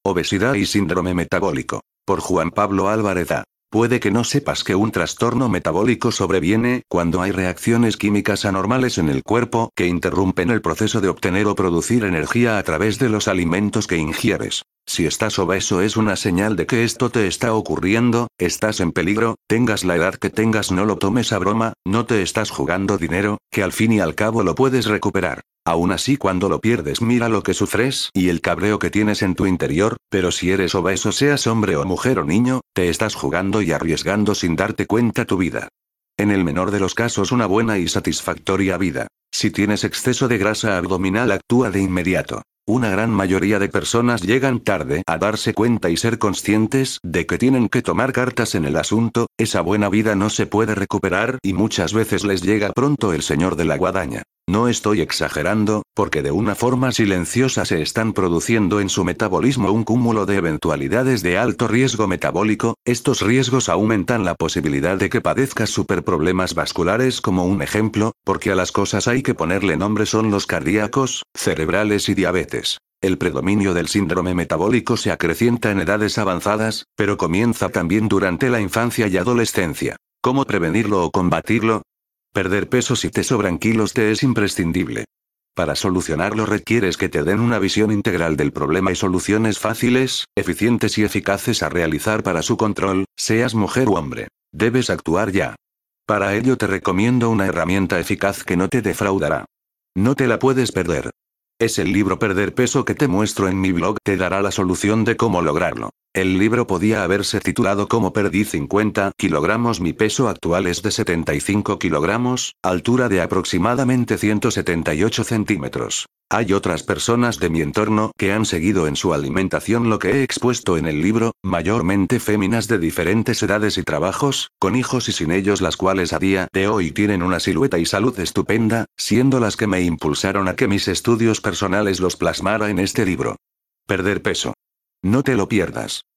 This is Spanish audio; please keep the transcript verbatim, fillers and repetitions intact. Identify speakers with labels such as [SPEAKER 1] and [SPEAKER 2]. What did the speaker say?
[SPEAKER 1] Obesidad y síndrome metabólico. Por Juan Pablo Álvarez A. Puede que no sepas que un trastorno metabólico sobreviene cuando hay reacciones químicas anormales en el cuerpo que interrumpen el proceso de obtener o producir energía a través de los alimentos que ingieres. Si estás obeso es una señal de que esto te está ocurriendo, estás en peligro, tengas la edad que tengas, no lo tomes a broma, no te estás jugando dinero, que al fin y al cabo lo puedes recuperar. Aún así, cuando lo pierdes mira lo que sufres y el cabreo que tienes en tu interior, pero si eres obeso, seas hombre o mujer o niño, te estás jugando y arriesgando sin darte cuenta tu vida. En el menor de los casos, una buena y satisfactoria vida. Si tienes exceso de grasa abdominal, actúa de inmediato. Una gran mayoría de personas llegan tarde a darse cuenta y ser conscientes de que tienen que tomar cartas en el asunto. Esa buena vida no se puede recuperar y muchas veces les llega pronto el señor de la guadaña. No estoy exagerando, porque de una forma silenciosa se están produciendo en su metabolismo un cúmulo de eventualidades de alto riesgo metabólico. Estos riesgos aumentan la posibilidad de que padezcas superproblemas vasculares, como un ejemplo, porque a las cosas hay que ponerle nombre, son los cardíacos, cerebrales y diabetes. El predominio del síndrome metabólico se acrecienta en edades avanzadas, pero comienza también durante la infancia y adolescencia. ¿Cómo prevenirlo o combatirlo? Perder peso. Si te sobran kilos te es imprescindible. Para solucionarlo requieres que te den una visión integral del problema y soluciones fáciles, eficientes y eficaces a realizar para su control, seas mujer u hombre. Debes actuar ya. Para ello te recomiendo una herramienta eficaz que no te defraudará. No te la puedes perder. Es el libro Perder Peso que te muestro en mi blog. Te dará la solución de cómo lograrlo. El libro podía haberse titulado Cómo perdí cincuenta kilogramos. Mi peso actual es de setenta y cinco kilogramos, altura de aproximadamente ciento setenta y ocho centímetros. Hay otras personas de mi entorno que han seguido en su alimentación lo que he expuesto en el libro, mayormente féminas de diferentes edades y trabajos, con hijos y sin ellos, las cuales a día de hoy tienen una silueta y salud estupenda, siendo las que me impulsaron a que mis estudios personales los plasmara en este libro. Perder peso. No te lo pierdas.